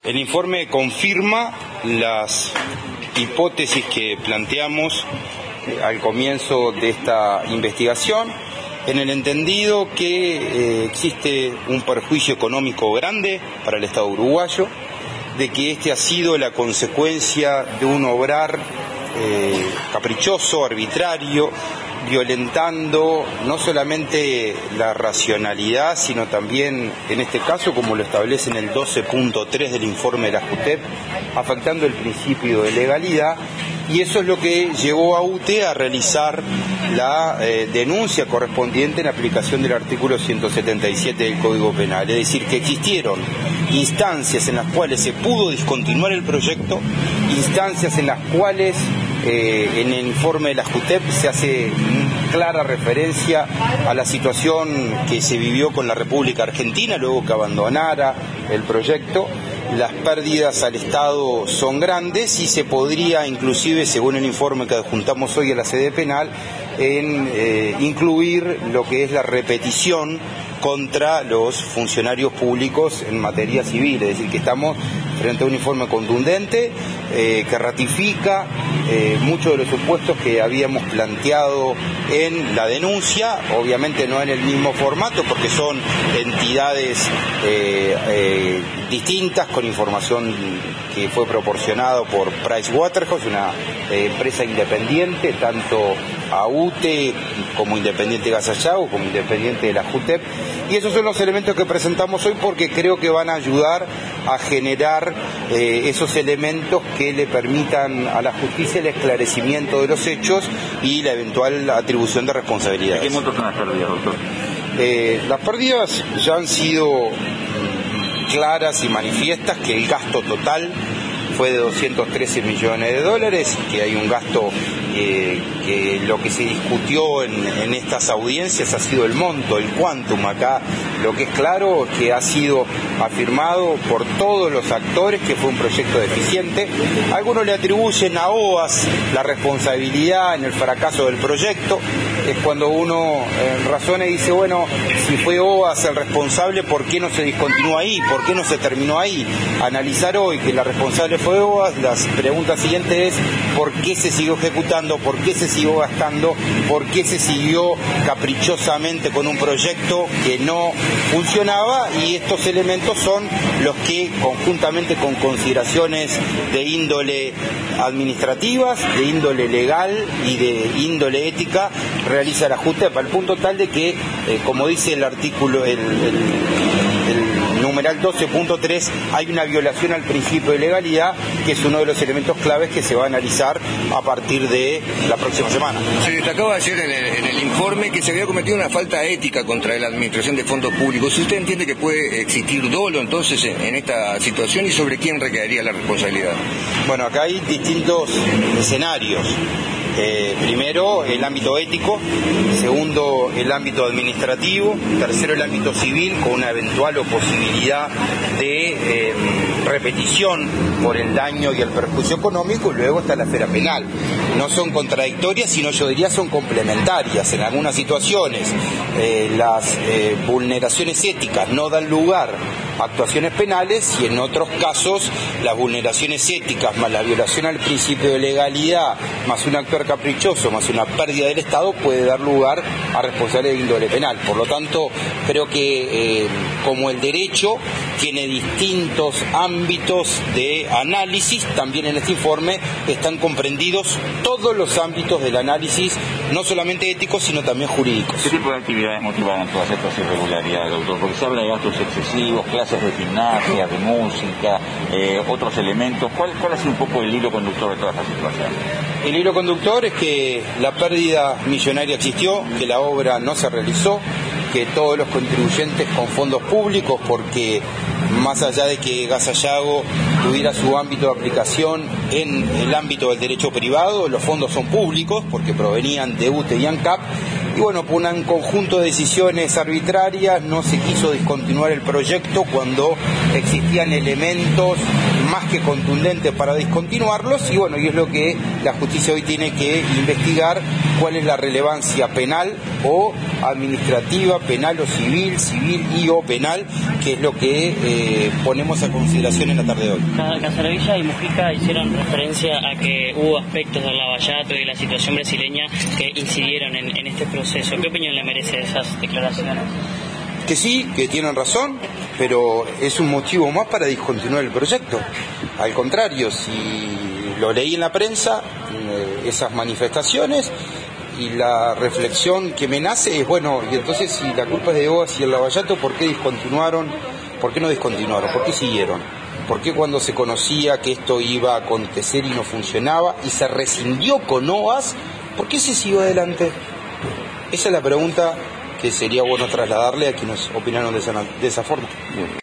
El informe confirma las hipótesis que planteamos al comienzo de esta investigación, en el entendido que existe un perjuicio económico grande para el Estado uruguayo, de que este ha sido la consecuencia de un obrar caprichoso, arbitrario, violentando no solamente la racionalidad, sino también, en este caso, como lo establece en el 12.3 del informe de la JUTEP, afectando el principio de legalidad, y eso es lo que llevó a UTE a realizar la denuncia correspondiente en aplicación del artículo 177 del Código Penal, es decir, que existieron instancias en las cuales se pudo discontinuar el proyecto, instancias en las cuales en el informe de la JUTEP se hace clara referencia a la situación que se vivió con la República Argentina luego que abandonara el proyecto. Las pérdidas al Estado son grandes y se podría, inclusive, según el informe que adjuntamos hoy a la sede penal, incluir lo que es la repetición contra los funcionarios públicos en materia civil, es decir, que estamos frente a un informe contundente que ratifica muchos de los supuestos que habíamos planteado en la denuncia, obviamente no en el mismo formato porque son entidades distintas, con información que fue proporcionado por Pricewaterhouse, una empresa independiente, tanto a UTE como Independiente Gas Sayago, como Independiente de la JUTEP, y esos son los elementos que presentamos hoy porque creo que van a ayudar a generar esos elementos que le permitan a la justicia el esclarecimiento de los hechos y la eventual atribución de responsabilidades. ¿De qué monto son las pérdidas, doctor? Las pérdidas ya han sido claras y manifiestas, que el gasto total fue de 213 millones de dólares, que hay un gasto que lo que se discutió en estas audiencias ha sido el monto, el quantum. Acá lo que es claro es que ha sido afirmado por todos los actores que fue un proyecto deficiente. Algunos le atribuyen a OAS la responsabilidad en el fracaso del proyecto. Es cuando uno razona y dice, bueno, si fue OAS el responsable, ¿por qué no se discontinuó ahí? ¿Por qué no se terminó ahí? Analizar hoy que la responsable fue OAS, la pregunta siguiente es ¿por qué se siguió ejecutando? ¿Por qué se siguió gastando? ¿Por qué se siguió caprichosamente con un proyecto que no funcionaba? Y estos elementos son los que, conjuntamente con consideraciones de índole administrativas, de índole legal y de índole ética, realiza la JUTEP, al punto tal de que, como dice el artículo, el numeral 12.3, hay una violación al principio de legalidad, que es uno de los elementos claves que se va a analizar a partir de la próxima semana. Se destacaba ayer en el informe que se había cometido una falta ética contra la administración de fondos públicos. ¿Usted entiende que puede existir dolo entonces en esta situación y sobre quién recaería la responsabilidad? Bueno, acá hay distintos escenarios. Primero, el ámbito ético, segundo, el ámbito administrativo, tercero, el ámbito civil, con una eventual o posibilidad de repetición por el daño y el perjuicio económico, y luego está la esfera penal. No son contradictorias, sino yo diría son complementarias. En algunas situaciones las vulneraciones éticas no dan lugar a actuaciones penales, y en otros casos las vulneraciones éticas más la violación al principio de legalidad más un actuar caprichoso más una pérdida del Estado puede dar lugar a responsabilidad de índole penal. Por lo tanto, creo que como el derecho tiene distintos ámbitos de análisis, también en este informe están comprendidos todos los ámbitos del análisis, no solamente éticos, sino también jurídicos. ¿Qué tipo de actividades motivaron todas estas irregularidades, doctor? Porque se habla de gastos excesivos, clases de gimnasia, de música, otros elementos. ¿Cuál ha sido un poco el hilo conductor de toda esta situación? El hilo conductor es que la pérdida millonaria existió, que la obra no se realizó, que todos los contribuyentes con fondos públicos, porque más allá de que Gas Sayago tuviera su ámbito de aplicación en el ámbito del derecho privado, los fondos son públicos porque provenían de UTE y ANCAP, y bueno, por un conjunto de decisiones arbitrarias no se quiso discontinuar el proyecto cuando existían elementos más que contundente para discontinuarlos, y bueno, y es lo que la justicia hoy tiene que investigar, cuál es la relevancia penal o administrativa, penal o civil, civil y o penal, que es lo que ponemos a consideración en la tarde de hoy. Casaravilla y Mujica hicieron referencia a que hubo aspectos del lavallato y de la situación brasileña que incidieron en este proceso. ¿Qué opinión le merece esas declaraciones? Que sí, que tienen razón, pero es un motivo más para discontinuar el proyecto. Al contrario, si lo leí en la prensa, esas manifestaciones, y la reflexión que me nace es, bueno, y entonces si la culpa es de OAS y el lavallato, ¿por qué discontinuaron? ¿Por qué no discontinuaron? ¿Por qué siguieron? ¿Por qué cuando se conocía que esto iba a acontecer y no funcionaba y se rescindió con OAS, por qué se siguió adelante? Esa es la pregunta que sería bueno trasladarle a quienes opinaron de esa forma.